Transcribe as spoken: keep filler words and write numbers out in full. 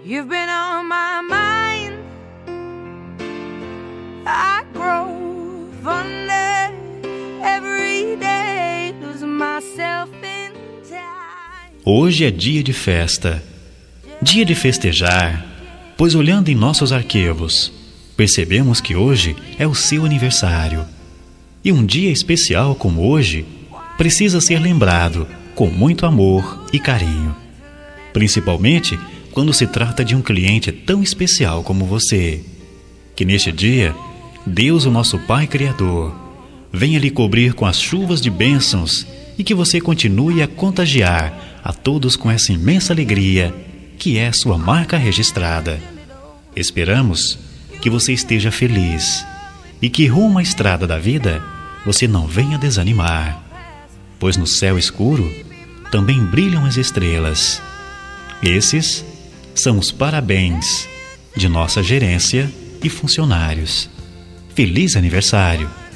You've been on my mind. I grow fonder every day, lose myself in time. Hoje é dia de festa, dia de festejar, pois olhando em nossos arquivos, percebemos que hoje é o seu aniversário. E um dia especial como hoje precisa ser lembrado com muito amor e carinho, principalmente quando se trata de um cliente tão especial como você. Que neste dia, Deus, o nosso Pai Criador, venha lhe cobrir com as chuvas de bênçãos e que você continue a contagiar a todos com essa imensa alegria que é sua marca registrada. Esperamos que você esteja feliz e que rumo à estrada da vida você não venha desanimar, pois no céu escuro também brilham as estrelas. Esses são os parabéns de nossa gerência e funcionários. Feliz aniversário!